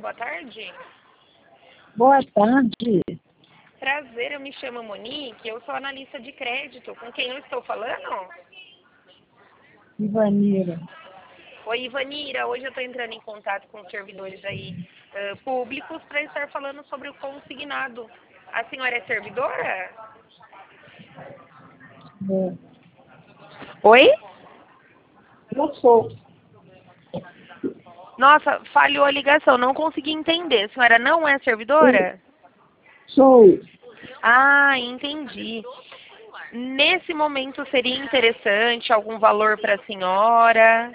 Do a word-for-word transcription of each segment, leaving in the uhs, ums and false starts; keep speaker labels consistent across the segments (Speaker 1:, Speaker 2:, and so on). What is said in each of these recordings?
Speaker 1: boa tarde.
Speaker 2: Boa tarde.
Speaker 1: Prazer, eu me chamo Monique, eu sou analista de crédito. Com quem eu estou falando?
Speaker 2: Ivanira.
Speaker 1: Oi, Ivanira. Hoje eu estou entrando em contato com servidores aí uh, públicos para estar falando sobre o consignado. A senhora é servidora?
Speaker 2: É.
Speaker 1: Oi?
Speaker 2: Eu sou.
Speaker 1: Nossa, falhou a ligação, não consegui entender. A senhora não é servidora?
Speaker 2: Sou.
Speaker 1: Ah, entendi. Nesse momento seria interessante algum valor para a senhora?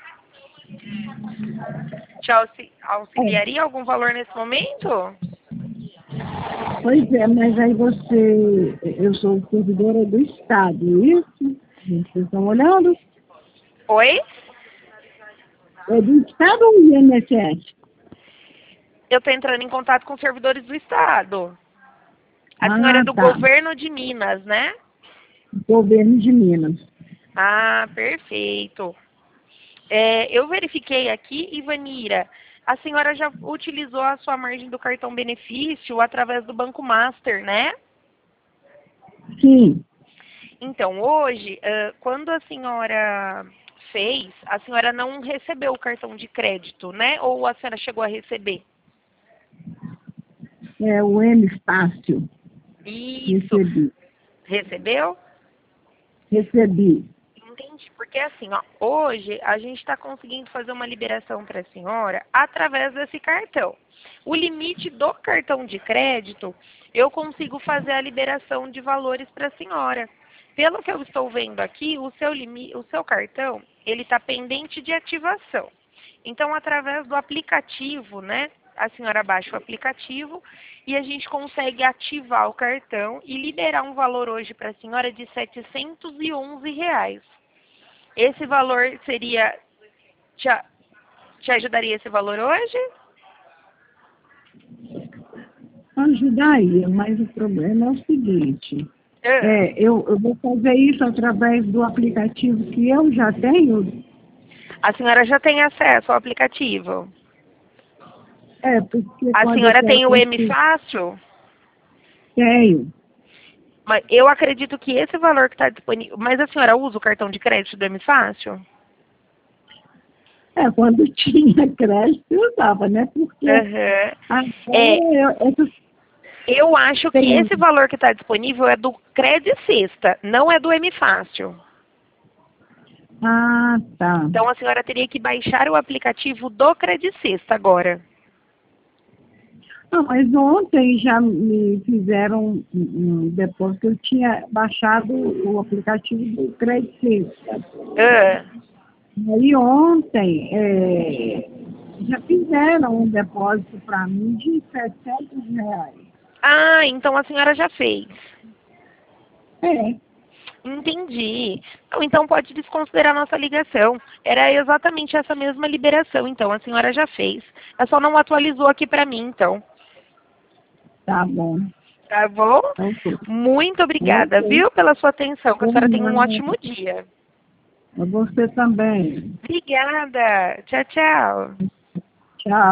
Speaker 1: Te auxi- auxiliaria algum valor nesse momento?
Speaker 2: Pois é, mas aí você... Eu sou servidora do Estado, isso? Vocês estão olhando?
Speaker 1: Oi?
Speaker 2: É do Estado ou do I N S S?
Speaker 1: Eu estou entrando em contato com servidores do Estado. A senhora
Speaker 2: Ah,
Speaker 1: é do
Speaker 2: tá.
Speaker 1: governo de Minas, né?
Speaker 2: Governo de Minas.
Speaker 1: Ah, perfeito. É, eu verifiquei aqui, Ivanira, a senhora já utilizou a sua margem do cartão benefício através do Banco Master, né?
Speaker 2: Sim.
Speaker 1: Então, hoje, uh, quando a senhora fez, a senhora não recebeu o cartão de crédito, né? Ou a senhora chegou a receber?
Speaker 2: É o M Fácil.
Speaker 1: Isso.
Speaker 2: Recebi.
Speaker 1: Recebeu?
Speaker 2: Recebi.
Speaker 1: Entendi, porque assim, ó, hoje a gente está conseguindo fazer uma liberação para a senhora através desse cartão. O limite do cartão de crédito, eu consigo fazer a liberação de valores para a senhora. Pelo que eu estou vendo aqui, o seu, limi, o seu cartão, ele está pendente de ativação. Então, através do aplicativo, né, a senhora baixa o aplicativo e a gente consegue ativar o cartão e liberar um valor hoje para a senhora de setecentos e onze reais. Esse valor seria... Te, te ajudaria esse valor hoje?
Speaker 2: Ajudaria, mas o problema é o seguinte.
Speaker 1: Ah,
Speaker 2: É, eu, eu vou fazer isso através do aplicativo que eu já tenho.
Speaker 1: a senhora já tem acesso ao aplicativo?
Speaker 2: É, porque
Speaker 1: A
Speaker 2: quando eu
Speaker 1: senhora
Speaker 2: quero
Speaker 1: tem o M
Speaker 2: conseguir,
Speaker 1: Fácil?
Speaker 2: tenho.
Speaker 1: Mas eu acredito que esse valor que está disponível... Mas a senhora usa o cartão de crédito do M Fácil?
Speaker 2: É, quando tinha crédito eu usava, né? Porque
Speaker 1: Aham.
Speaker 2: agora
Speaker 1: É,
Speaker 2: eu, essas
Speaker 1: eu acho que
Speaker 2: tem.
Speaker 1: esse valor que está disponível é do Credit Sexta, não é do M Fácil.
Speaker 2: Ah, tá.
Speaker 1: Então a senhora teria que baixar o aplicativo do Credit Sexta agora.
Speaker 2: Ah, mas ontem já me fizeram um, um depósito, eu tinha baixado o aplicativo do Credit.
Speaker 1: Ah,
Speaker 2: Aí ontem é, já fizeram um depósito para mim de setecentos reais.
Speaker 1: ah, então a senhora já fez.
Speaker 2: É,
Speaker 1: Entendi. Não, então pode desconsiderar a nossa ligação. Era exatamente essa mesma liberação, então a senhora já fez. Ela só não atualizou aqui para mim, então.
Speaker 2: tá bom.
Speaker 1: Tá bom?
Speaker 2: Ok.
Speaker 1: Muito obrigada,
Speaker 2: Ok.
Speaker 1: viu, pela sua atenção. Que a senhora tenha um
Speaker 2: Uhum.
Speaker 1: ótimo dia.
Speaker 2: Você também.
Speaker 1: Obrigada. Tchau, tchau.
Speaker 2: Tchau.